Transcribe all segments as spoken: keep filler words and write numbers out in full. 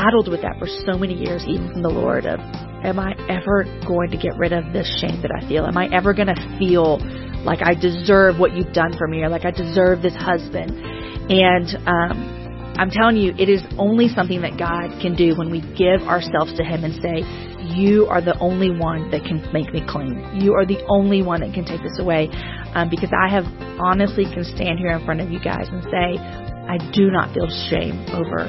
battled with that for so many years, even from the Lord, of, am I ever going to get rid of this shame that I feel? Am I ever going to feel like I deserve what you've done for me, or like I deserve this husband? And um, I'm telling you, it is only something that God can do when we give ourselves to Him and say, you are the only one that can make me clean. You are the only one that can take this away. Um, because I have honestly can stand here in front of you guys and say, I do not feel shame over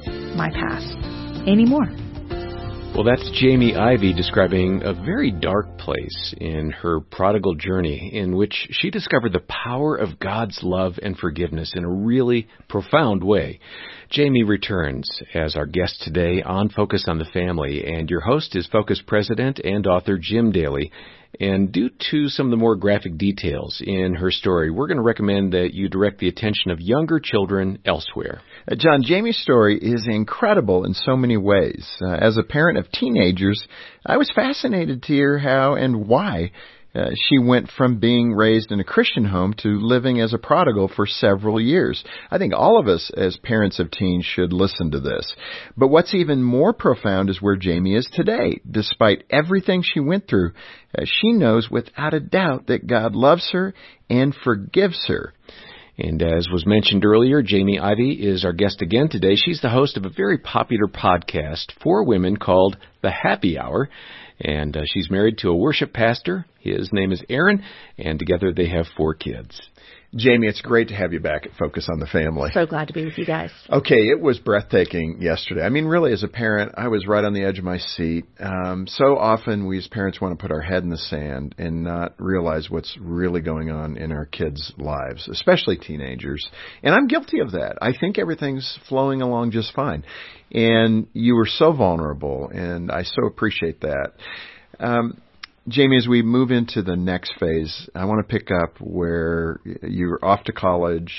my past anymore. Well, that's Jamie Ivey describing a very dark place in her prodigal journey, in which she discovered the power of God's love and forgiveness in a really profound way. Jamie returns as our guest today on Focus on the Family, and your host is Focus President and author Jim Daly. And due to some of the more graphic details in her story, we're going to recommend that you direct the attention of younger children elsewhere. Uh, John, Jamie's story is incredible in so many ways. Uh, as a parent of teenagers, I was fascinated to hear how and why Uh, she went from being raised in a Christian home to living as a prodigal for several years. I think all of us as parents of teens should listen to this. But what's even more profound is where Jamie is today. Despite everything she went through, uh, she knows without a doubt that God loves her and forgives her. And as was mentioned earlier, Jamie Ivey is our guest again today. She's the host of a very popular podcast for women called The Happy Hour. And uh, she's married to a worship pastor. His name is Aaron, and together they have four kids. Jamie, it's great to have you back at Focus on the Family. So glad to be with you guys. Okay, it was breathtaking yesterday. I mean, really, as a parent, I was right on the edge of my seat. Um, so often we as parents want to put our head in the sand and not realize what's really going on in our kids' lives, especially teenagers. And I'm guilty of that. I think everything's flowing along just fine. And you were so vulnerable, and I so appreciate that. Um Jamie, as we move into the next phase, I want to pick up where you're off to college.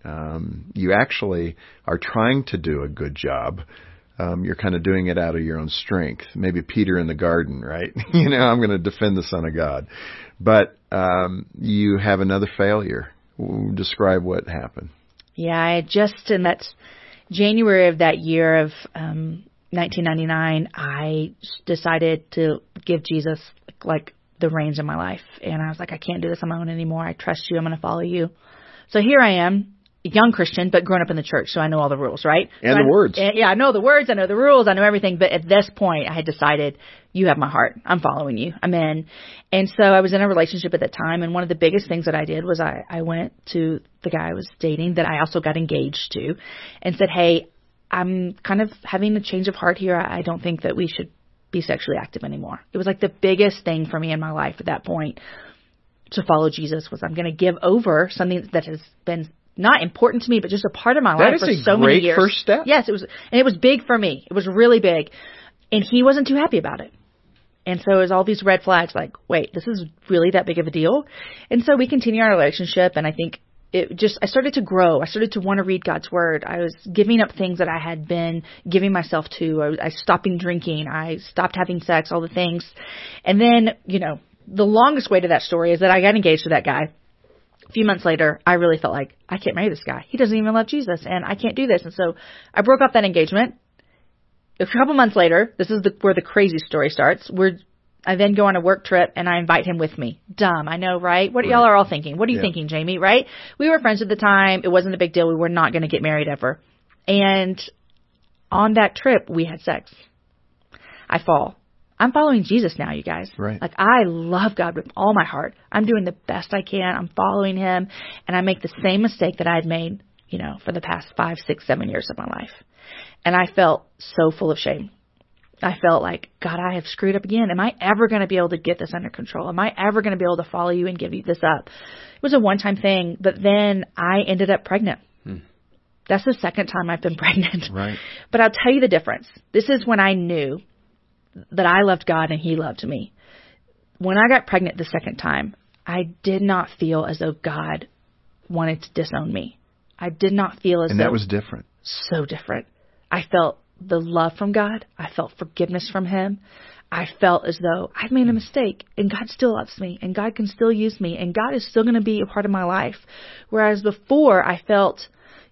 Um, you actually are trying to do a good job. Um, you're kind of doing it out of your own strength. Maybe Peter in the garden, right? you know, I'm going to defend the Son of God. But um, you have another failure. Describe what happened. Yeah, I just in that January of that year of um, nineteen ninety-nine, I decided to give Jesus like the reins in my life. And I was like, I can't do this on my own anymore. I trust you. I'm going to follow you. So here I am, a young Christian, but grown up in the church. So I know all the rules, right? And so the I, words. And, yeah, I know the words. I know the rules. I know everything. But at this point, I had decided, you have my heart. I'm following you. I'm in. And so I was in a relationship at that time. And one of the biggest things that I did was I, I went to the guy I was dating that I also got engaged to and said, hey, I'm kind of having a change of heart here. I don't think that we should be sexually active anymore. It was like the biggest thing for me in my life at that point to follow Jesus was I'm going to give over something that has been not important to me, but just a part of my that life for is a so many great years. First step. Yes, it was, and it was big for me. It was really big, and he wasn't too happy about it. And so it was all these red flags, like, wait, this is really that big of a deal? And so we continue our relationship, and I think it just, I started to grow. I started to want to read God's Word. I was giving up things that I had been giving myself to. I, was, I stopped drinking. I stopped having sex, all the things. And then, you know, the longest way to that story is that I got engaged to that guy. A few months later, I really felt like, I can't marry this guy. He doesn't even love Jesus, and I can't do this. And so I broke off that engagement. A couple months later, this is the, where the crazy story starts. We're I then go on a work trip, and I invite him with me. Dumb, I know, right? What right. y'all are all thinking? What are you yeah. thinking, Jamie, right? We were friends at the time. It wasn't a big deal. We were not going to get married ever. And on that trip, we had sex. I fall. I'm following Jesus now, you guys. Right. Like, I love God with all my heart. I'm doing the best I can. I'm following him, and I make the same mistake that I had made, you know, for the past five, six, seven years of my life. And I felt so full of shame. I felt like, God, I have screwed up again. Am I ever going to be able to get this under control? Am I ever going to be able to follow you and give you this up? It was a one-time thing, but then I ended up pregnant. Hmm. That's the second time I've been pregnant. Right. But I'll tell you the difference. This is when I knew that I loved God and he loved me. When I got pregnant the second time, I did not feel as though God wanted to disown me. I did not feel as and though... And that was different. So different. I felt the love from God. I felt forgiveness from him. I felt as though I've made a mistake and God still loves me and God can still use me and God is still going to be a part of my life. Whereas before I felt,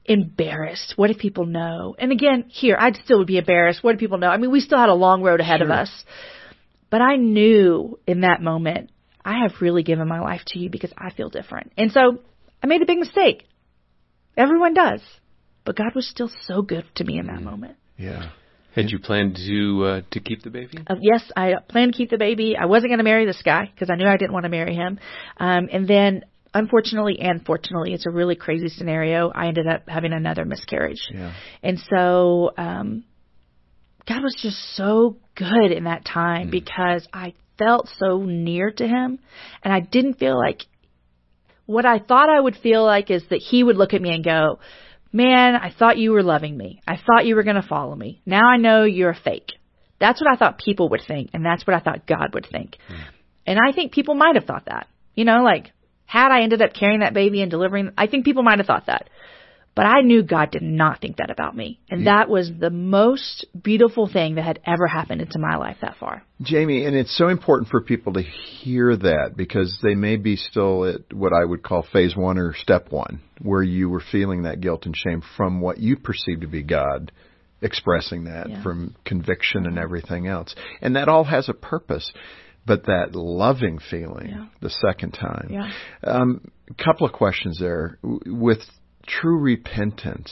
embarrassed. What if people know? And again, here, I'd still would be embarrassed. What if people know? I mean, we still had a long road ahead Sure. of us. But I knew in that moment, I have really given my life to you because I feel different. And so I made a big mistake. Everyone does. But God was still so good to me in that moment. Yeah. Had you planned to uh, to keep the baby? Uh, yes, I planned to keep the baby. I wasn't going to marry this guy because I knew I didn't want to marry him. Um, and then, unfortunately and fortunately, it's a really crazy scenario. I ended up having another miscarriage. Yeah. And so um, God was just so good in that time mm. because I felt so near to him. And I didn't feel like what I thought I would feel like is that he would look at me and go, man, I thought you were loving me. I thought you were going to follow me. Now I know you're a fake. That's what I thought people would think, and that's what I thought God would think. Mm. And I think people might have thought that. You know, like, had I ended up carrying that baby and delivering, I think people might have thought that. But I knew God did not think that about me. And that was the most beautiful thing that had ever happened into my life that far. Jamie, and it's so important for people to hear that because they may be still at what I would call phase one or step one, where you were feeling that guilt and shame from what you perceive to be God expressing that yeah. from conviction and everything else. And that all has a purpose. But that loving feeling yeah. the second time. Yeah. Um, a couple of questions there. With true repentance,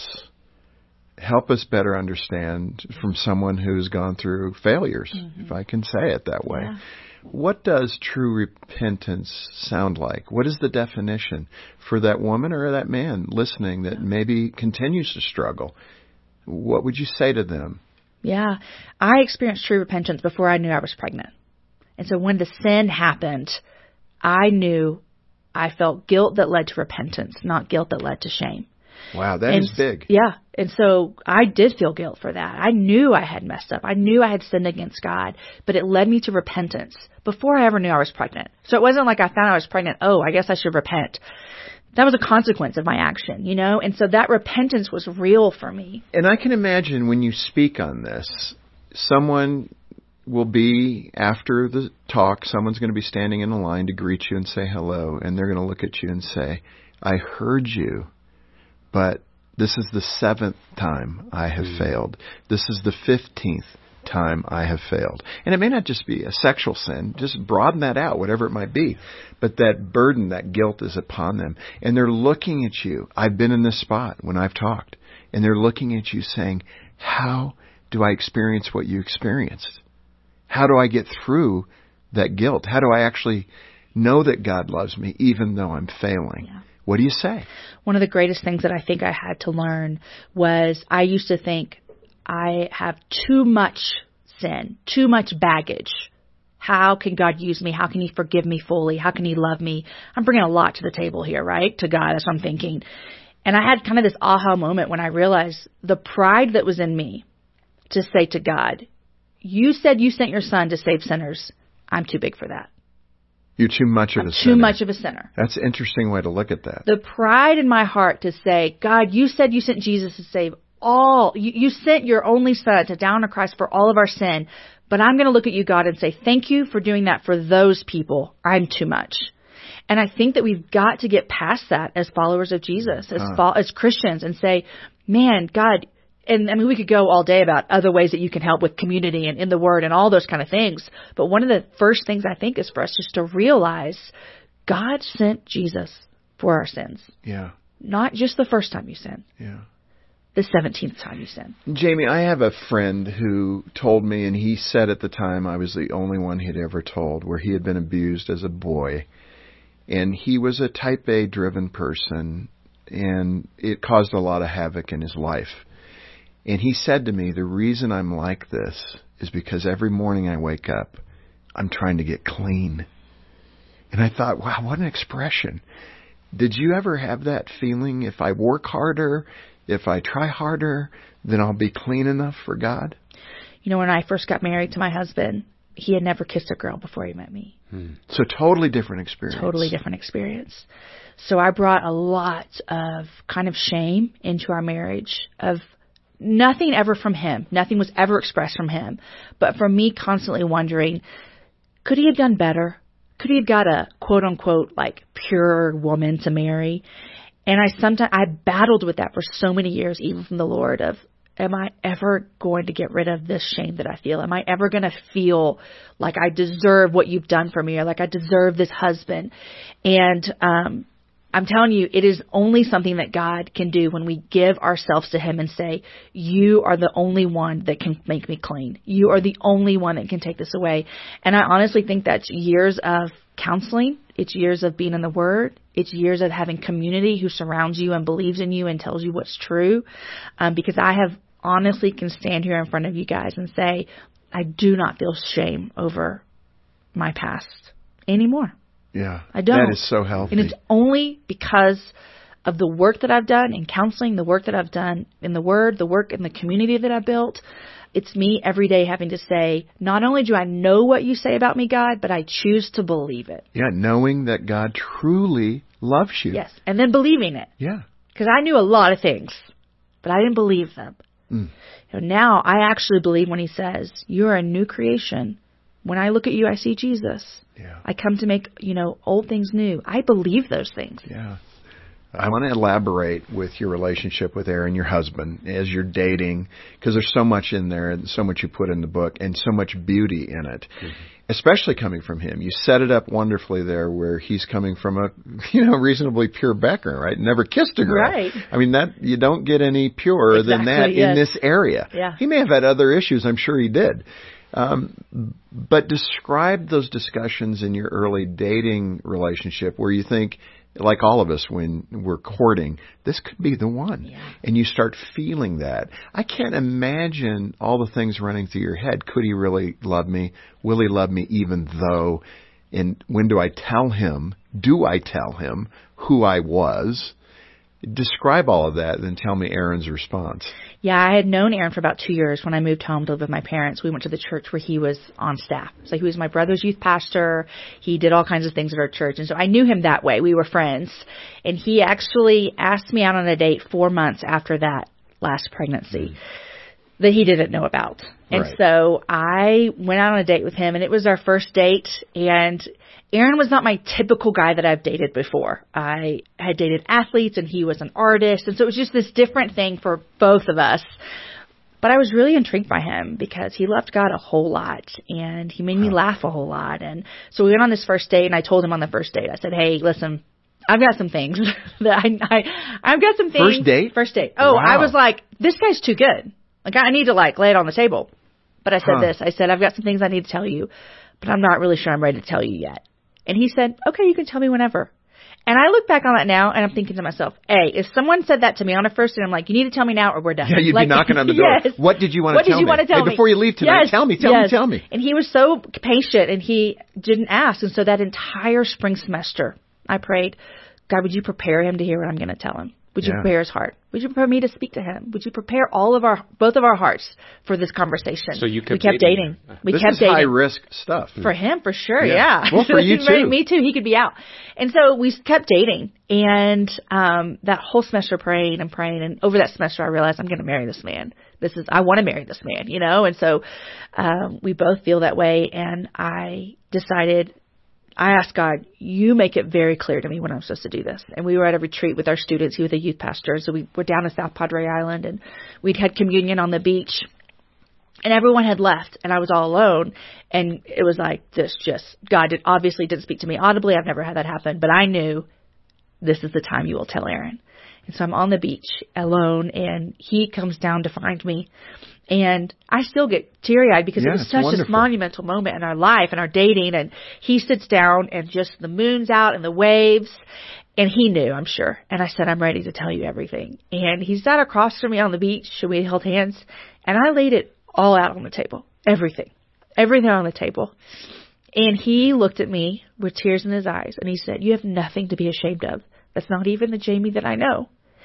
help us better understand from someone who's gone through failures, mm-hmm. if I can say it that way. Yeah. What does true repentance sound like? What is the definition for that woman or that man listening that yeah. maybe continues to struggle? What would you say to them? Yeah, I experienced true repentance before I knew I was pregnant. And so when the sin happened, I knew I felt guilt that led to repentance, not guilt that led to shame. Wow, that and, is big. Yeah. And so I did feel guilt for that. I knew I had messed up. I knew I had sinned against God, but it led me to repentance before I ever knew I was pregnant. So it wasn't like I found I was pregnant. Oh, I guess I should repent. That was a consequence of my action, you know? And so that repentance was real for me. And I can imagine when you speak on this, someone will be, after the talk, someone's going to be standing in a line to greet you and say hello, and they're going to look at you and say, I heard you, but this is the seventh time I have mm. failed. This is the fifteenth time I have failed. And it may not just be a sexual sin, just broaden that out, whatever it might be. But that burden, that guilt is upon them. And they're looking at you. I've been in this spot when I've talked. And they're looking at you saying, how do I experience what you experienced? How do I get through that guilt? How do I actually know that God loves me even though I'm failing? Yeah. What do you say? One of the greatest things that I think I had to learn was I used to think I have too much sin, too much baggage. How can God use me? How can He forgive me fully? How can He love me? I'm bringing a lot to the table here, right? To God, that's what I'm thinking. And I had kind of this aha moment when I realized the pride that was in me to say to God, you said you sent your son to save sinners. I'm too big for that. You're too much of I'm a sinner. Too much of a sinner. That's an interesting way to look at that. The pride in my heart to say, God, you said you sent Jesus to save all. You, you sent your only son to die on a cross for all of our sin. But I'm going to look at you, God, and say, thank you for doing that for those people. I'm too much. And I think that we've got to get past that as followers of Jesus, as, huh. fo- as Christians, and say, man, God, and I mean, we could go all day about other ways that you can help with community and in the Word and all those kind of things. But one of the first things I think is for us just to realize God sent Jesus for our sins. Yeah. Not just the first time you sin. Yeah. The seventeenth time you sin. Jamie, I have a friend who told me, and he said at the time I was the only one he'd ever told, where he had been abused as a boy. And he was a type A driven person, and it caused a lot of havoc in his life. And he said to me, the reason I'm like this is because every morning I wake up, I'm trying to get clean. And I thought, wow, what an expression. Did you ever have that feeling, if I work harder, if I try harder, then I'll be clean enough for God? You know, when I first got married to my husband, he had never kissed a girl before he met me. Hmm. So totally different experience. Totally different experience. So I brought a lot of kind of shame into our marriage, of nothing ever from him. Nothing was ever expressed from him. But from me constantly wondering, could he have done better? Could he have got a quote unquote like pure woman to marry? And I sometimes, I battled with that for so many years, even from the Lord, of, am I ever going to get rid of this shame that I feel? Am I ever going to feel like I deserve what you've done for me, or like I deserve this husband? And um, I'm telling you, it is only something that God can do when we give ourselves to him and say, you are the only one that can make me clean. You are the only one that can take this away. And I honestly think that's years of counseling. It's years of being in the Word. It's years of having community who surrounds you and believes in you and tells you what's true. Um, because I have honestly can stand here in front of you guys and say, I do not feel shame over my past anymore. Yeah. I don't. That is so healthy. And it's only because of the work that I've done in counseling, the work that I've done in the Word, the work in the community that I built. It's me every day having to say, not only do I know what you say about me, God, but I choose to believe it. Yeah, knowing that God truly loves you. Yes, and then believing it. Yeah. Because I knew a lot of things, but I didn't believe them. Mm. You know, now I actually believe when he says, you're a new creation. When I look at you, I see Jesus. Yeah. I come to make, you know, old things new. I believe those things. Yeah. I want to elaborate with your relationship with Aaron, your husband, as you're dating, because there's so much in there and so much you put in the book and so much beauty in it, mm-hmm. especially coming from him. You set it up wonderfully there where he's coming from a, you know, reasonably pure background, right? Never kissed a girl. Right. I mean, that you don't get any purer exactly, than that yes. in this area. Yeah. He may have had other issues. I'm sure he did. Um, but describe those discussions in your early dating relationship where you think, like all of us when we're courting, this could be the one. Yeah. And you start feeling that. I can't imagine all the things running through your head. Could he really love me? Will he love me even though? And when do I tell him? Do I tell him who I was? Describe all of that and then tell me Aaron's response. Yeah, I had known Aaron for about two years when I moved home to live with my parents. We went to the church where he was on staff. So he was my brother's youth pastor. He did all kinds of things at our church. And so I knew him that way. We were friends. And he actually asked me out on a date four months after that last pregnancy that he didn't know about. And Right. so I went out on a date with him, and it was our first date. And Aaron was not my typical guy that I've dated before. I had dated athletes, and he was an artist. And so it was just this different thing for both of us. But I was really intrigued by him because he loved God a whole lot, and he made me laugh a whole lot. And so we went on this first date, and I told him on the first date, I said, hey, listen, I've got some things that I, I, I've got some things. First date? First date. Oh, Wow. I was like, this guy's too good. Like, I need to, like, lay it on the table. But I said Huh. this. I said, I've got some things I need to tell you, but I'm not really sure I'm ready to tell you yet. And he said, okay, you can tell me whenever. And I look back on that now, and I'm thinking to myself, hey, if someone said that to me on a first date, I'm like, you need to tell me now or we're done. Yeah, you'd like, be knocking on the door. Yes. What did you want What to tell did you me? want to tell hey, me? Before you leave tonight, Yes. tell me, tell yes. me, tell me. And he was so patient, and he didn't ask. And so that entire spring semester, I prayed, God, would you prepare him to hear what I'm going to tell him? Would you Yeah. prepare his heart? Would you prepare me to speak to him? Would you prepare all of our, both of our hearts for this conversation? So you kept we kept dating. dating. We this kept is dating. high risk stuff. For him, for sure, Yeah. yeah. Well, for you Right, too. Me too. He could be out. And so we kept dating. And um that whole semester praying and praying. And over that semester, I realized I'm going to marry this man. This is, I want to marry this man, you know? And so um we both feel that way. And I decided, I asked God, you make it very clear to me when I'm supposed to do this. And we were at a retreat with our students. He was a youth pastor. So we were down in South Padre Island, and we'd had communion on the beach. And everyone had left, and I was all alone. And it was like this just, God did, obviously didn't speak to me audibly. I've never had that happen. But I knew this is the time you will tell Aaron. And so I'm on the beach alone, and he comes down to find me. And I still get teary-eyed because Yeah, it was it's such wonderful. this monumental moment in our life and our dating. And he sits down, and just the moon's out and the waves. And he knew, I'm sure. And I said, I'm ready to tell you everything. And he sat across from me on the beach, and we held hands. And I laid it all out on the table. Everything. Everything on the table. And he looked at me with tears in his eyes, and he said, you have nothing to be ashamed of. That's not even the Jamie that I know.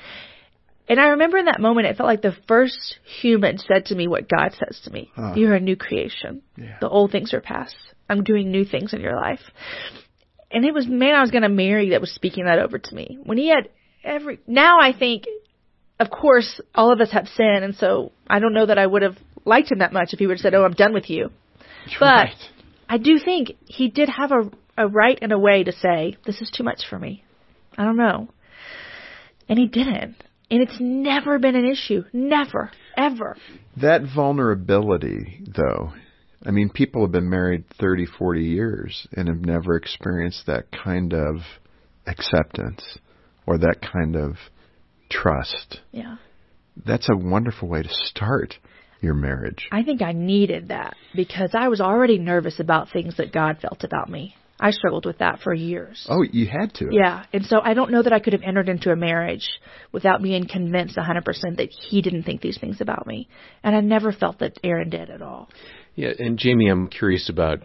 And I remember in that moment, it felt like the first human said to me what God says to me. Huh. You're a new creation. Yeah. The old things are past. I'm doing new things in your life. And it was man I was going to marry that was speaking that over to me. When he had every, now I think, of course, all of us have sin. And so I don't know that I would have liked him that much if he would have said, oh, I'm done with you. That's But right. I do think he did have a, a right and a way to say, this is too much for me. I don't know. And he didn't. And it's never been an issue. Never. Ever. That vulnerability, though, I mean, people have been married thirty, forty years and have never experienced that kind of acceptance or that kind of trust. Yeah. That's a wonderful way to start your marriage. I think I needed that because I was already nervous about things that God felt about me. I struggled with that for years. Oh, you had to. Yeah. And so I don't know that I could have entered into a marriage without being convinced one hundred percent that he didn't think these things about me. And I never felt that Aaron did at all. Yeah. And Jamie, I'm curious about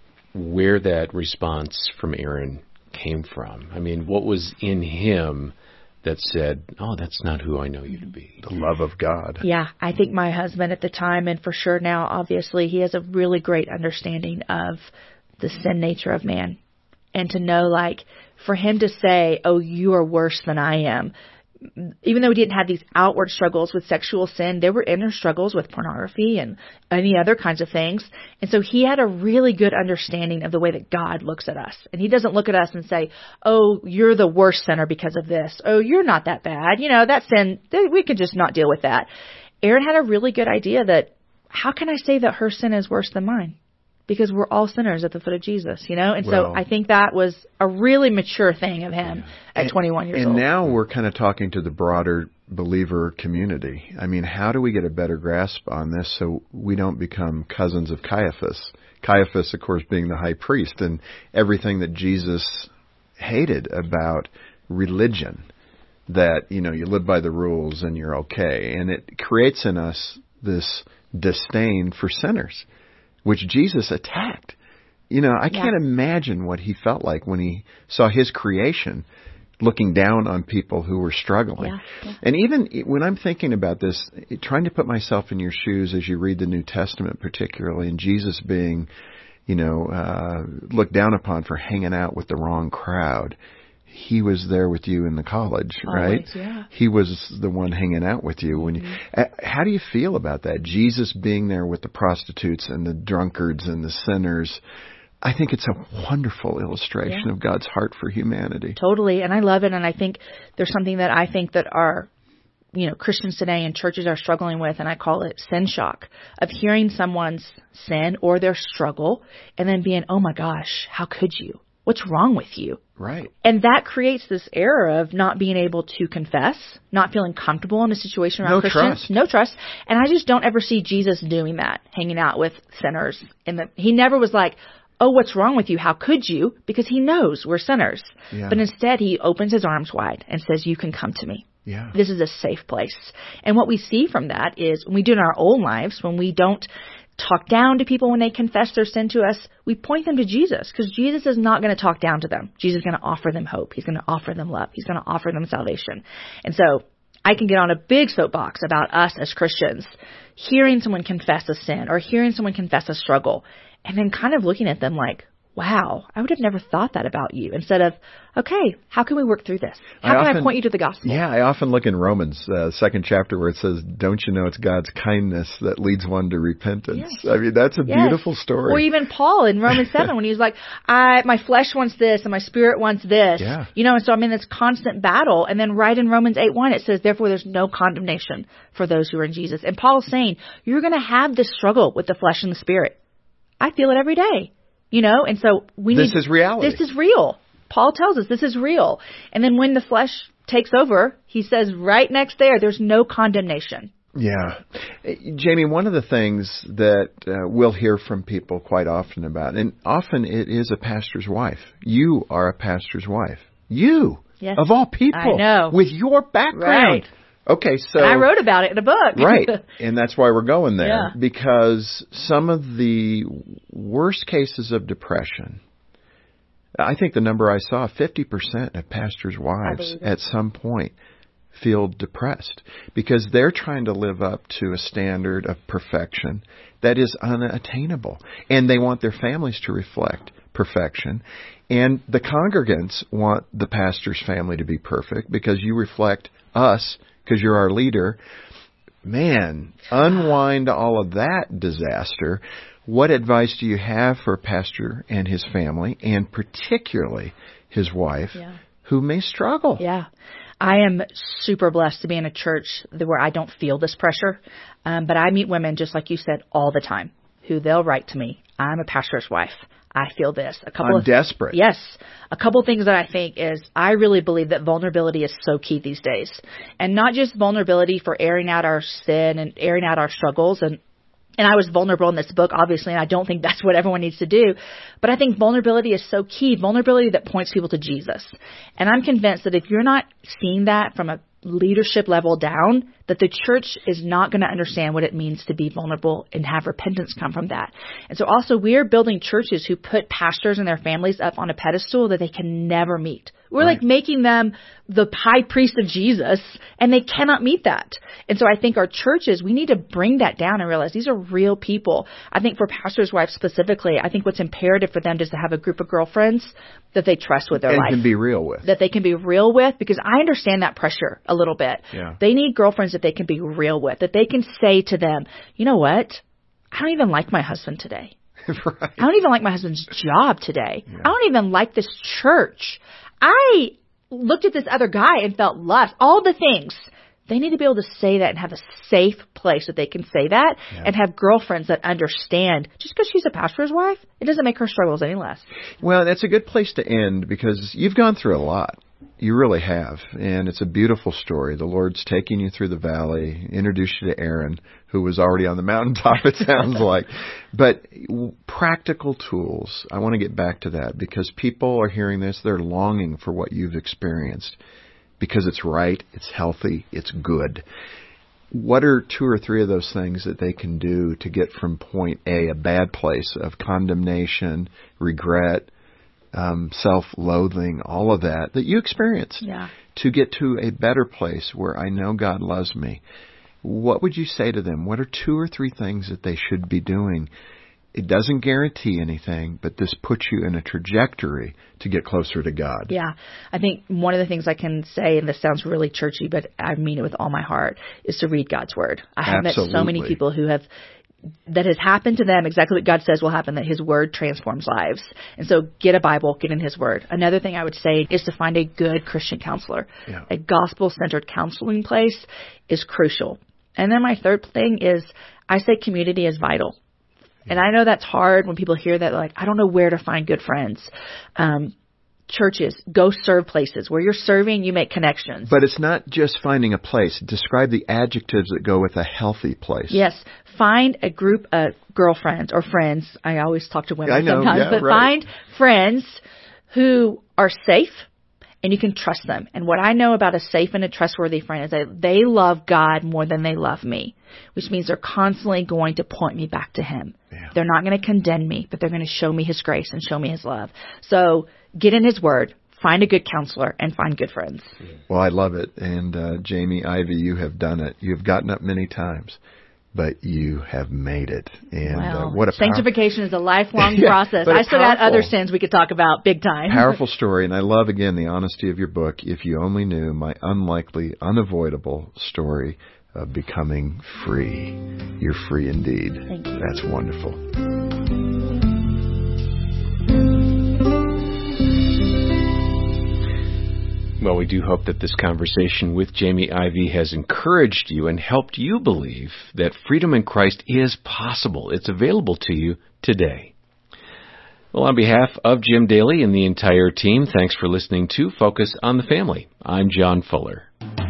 where that response from Aaron came from. I mean, what was in him that said, oh, that's not who I know you to be? The love of God. Yeah. I think my husband at the time, and for sure now, obviously, he has a really great understanding of the sin nature of man. And to know, like, for him to say, oh, you are worse than I am, even though he didn't have these outward struggles with sexual sin, there were inner struggles with pornography and any other kinds of things. And so he had a really good understanding of the way that God looks at us. And he doesn't look at us and say, oh, you're the worst sinner because of this. Oh, you're not that bad. You know, that sin, we could just not deal with that. Aaron had a really good idea that how can I say that her sin is worse than mine? Because we're all sinners at the foot of Jesus, you know? And well, so I think that was a really mature thing of him at and, twenty-one years and old. And now we're kind of talking to the broader believer community. I mean, how do we get a better grasp on this so we don't become cousins of Caiaphas? Caiaphas, of course, being the high priest and everything that Jesus hated about religion, that, you know, you live by the rules and you're okay. And it creates in us this disdain for sinners, which Jesus attacked. You know, I can't yeah. imagine what he felt like when he saw his creation looking down on people who were struggling. Yeah, yeah. And even when I'm thinking about this, trying to put myself in your shoes as you read the New Testament particularly, and Jesus being, you know, uh, looked down upon for hanging out with the wrong crowd. He was there with you in the college, right? Always, yeah. He was the one hanging out with you. When you, mm-hmm. uh, how do you feel about that? Jesus being there with the prostitutes and the drunkards and the sinners. I think it's a wonderful illustration yeah. of God's heart for humanity. Totally. And I love it. And I think there's something that I think that our, you know, Christians today and churches are struggling with, and I call it sin shock, of hearing someone's sin or their struggle and then being, oh my gosh, how could you? What's wrong with you? Right. And that creates this error of not being able to confess, not feeling comfortable in a situation around no Christians. Trust. No trust. And I just don't ever see Jesus doing that, hanging out with sinners. In the, he never was like, oh, what's wrong with you? How could you? Because he knows we're sinners. Yeah. But instead, he opens his arms wide and says, you can come to me. Yeah. This is a safe place. And what we see from that is when we do it in our own lives, when we don't talk down to people when they confess their sin to us, we point them to Jesus, because Jesus is not going to talk down to them. Jesus is going to offer them hope. He's going to offer them love. He's going to offer them salvation. And so I can get on a big soapbox about us as Christians, hearing someone confess a sin or hearing someone confess a struggle, and then kind of looking at them like, wow, I would have never thought that about you, instead of, okay, how can we work through this? How I can often, I point you to the gospel? Yeah, I often look in Romans, uh, second chapter, where it says, don't you know it's God's kindness that leads one to repentance? Yes. I mean, that's a yes. beautiful story. Or even Paul in Romans seven, when he was like, I, my flesh wants this and my spirit wants this. Yeah. You know, and so I'm in this constant battle. And then right in Romans eight one, it says, therefore there's no condemnation for those who are in Jesus. And Paul's saying, you're going to have this struggle with the flesh and the spirit. I feel it every day. You know, and so we this need... This is reality. This is real. Paul tells us this is real. And then when the flesh takes over, he says right next there, there's no condemnation. Yeah. Jamie, one of the things that uh, we'll hear from people quite often about, and often it is a pastor's wife. You are a pastor's wife. You, yes. of all people. I know. With your background. Right. Okay, so... And I wrote about it in a book. Right, and that's why we're going there. Yeah. Because some of the worst cases of depression, I think the number I saw, fifty percent of pastors' wives at some point feel depressed because they're trying to live up to a standard of perfection that is unattainable. And they want their families to reflect perfection. And the congregants want the pastor's family to be perfect because you reflect us, because you're our leader. Man, unwind all of that disaster. What advice do you have for a pastor and his family, and particularly his wife, yeah. who may struggle? Yeah. I am super blessed to be in a church where I don't feel this pressure. Um, but I meet women, just like you said, all the time, who they'll write to me. I'm a pastor's wife. I feel this. A couple I'm of, desperate. Yes. A couple things that I think is I really believe that vulnerability is so key these days. And not just vulnerability for airing out our sin and airing out our struggles. And And I was vulnerable in this book, obviously, and I don't think that's what everyone needs to do. But I think vulnerability is so key, vulnerability that points people to Jesus. And I'm convinced that if you're not seeing that from a leadership level down, that the church is not going to understand what it means to be vulnerable and have repentance come from that. And so also we're building churches who put pastors and their families up on a pedestal that they can never meet. We're right. like making them the high priest of Jesus, and they cannot meet that. And so I think our churches, we need to bring that down and realize these are real people. I think for pastors' wives specifically, I think what's imperative for them is to have a group of girlfriends that they trust with their and life. And can be real with. That they can be real with, because I understand that pressure a little bit. Yeah. They need girlfriends that they can be real with, that they can say to them, you know what? I don't even like my husband today. Right. I don't even like my husband's job today. Yeah. I don't even like this church. I looked at this other guy and felt lust. All the things. They need to be able to say that and have a safe place that they can say that yeah. and have girlfriends that understand. Just because she's a pastor's wife, it doesn't make her struggles any less. Well, that's a good place to end, because you've gone through a lot. You really have. And it's a beautiful story. The Lord's taking you through the valley, introduced you to Aaron, who was already on the mountaintop, it sounds like. But practical tools, I want to get back to that, because people are hearing this. They're longing for what you've experienced, because it's right, it's healthy, it's good. What are two or three of those things that they can do to get from point A, a bad place of condemnation, regret, Um, self-loathing, all of that, that you experienced, yeah. to get to a better place where I know God loves me? What would you say to them? What are two or three things that they should be doing? It doesn't guarantee anything, but this puts you in a trajectory to get closer to God. Yeah. I think one of the things I can say, and this sounds really churchy, but I mean it with all my heart, is to read God's Word. I have Absolutely. met so many people who have that has happened to them exactly what God says will happen, that His Word transforms lives. And so get a Bible, get in His Word. Another thing I would say is to find a good Christian counselor. Yeah. A gospel-centered counseling place is crucial. And then my third thing is I say community is vital. Yeah. And I know that's hard when people hear that, like, I don't know where to find good friends. Um, Churches, go serve places. Where you're serving, you make connections. But it's not just finding a place. Describe the adjectives that go with a healthy place. Yes. Find a group of girlfriends or friends. I always talk to women I know, sometimes. yeah, but right. find friends who are safe and you can trust them. And what I know about a safe and a trustworthy friend is that they love God more than they love me, which means they're constantly going to point me back to Him. Yeah. They're not going to condemn me, but they're going to show me His grace and show me His love. So get in His Word, find a good counselor, and find good friends. Well, I love it. And uh, Jamie Ivey, you have done it. You have gotten up many times, but you have made it. And wow. uh, what a sanctification power- is a lifelong yeah, process. I still got other sins we could talk about big time. Powerful story. And I love, again, the honesty of your book. If you only knew my unlikely, unavoidable story of becoming free. You're free indeed. Thank you. That's wonderful. Well, we do hope that this conversation with Jamie Ivey has encouraged you and helped you believe that freedom in Christ is possible. It's available to you today. Well, on behalf of Jim Daly and the entire team, thanks for listening to Focus on the Family. I'm John Fuller.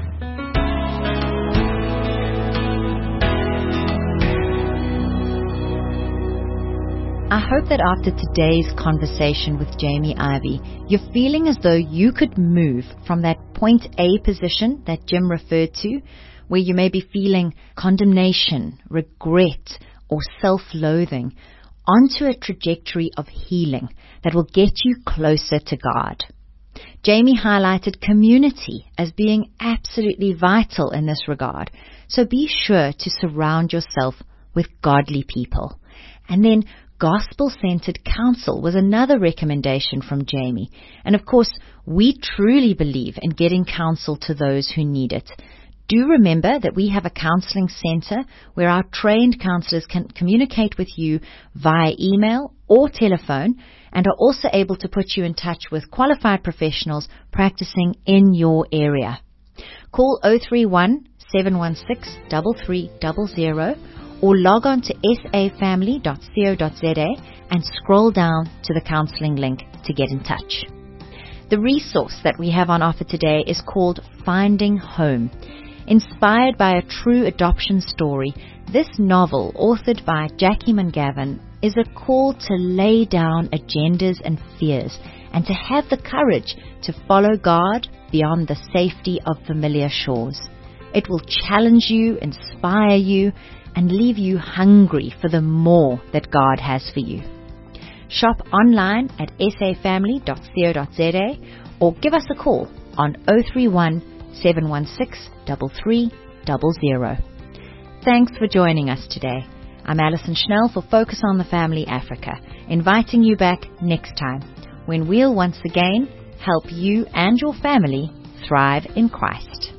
I hope that after today's conversation with Jamie Ivey, you're feeling as though you could move from that point A position that Jim referred to, where you may be feeling condemnation, regret, or self-loathing, onto a trajectory of healing that will get you closer to God. Jamie highlighted community as being absolutely vital in this regard, so be sure to surround yourself with godly people. And then gospel-centered counsel was another recommendation from Jamie. And of course, we truly believe in getting counsel to those who need it. Do remember that we have a counseling center where our trained counselors can communicate with you via email or telephone and are also able to put you in touch with qualified professionals practicing in your area. Call zero three one, seven one six, three three zero zero or log on to s a family dot co dot z a and scroll down to the counseling link to get in touch. The resource that we have on offer today is called Finding Home. Inspired by a true adoption story, this novel, authored by Jackie Mangavin, is a call to lay down agendas and fears and to have the courage to follow God beyond the safety of familiar shores. It will challenge you, inspire you, and leave you hungry for the more that God has for you. Shop online at s a family dot co dot z a or give us a call on zero three one, seven one six, three three zero zero. Thanks for joining us today. I'm Alison Schnell for Focus on the Family Africa, inviting you back next time when we'll once again help you and your family thrive in Christ.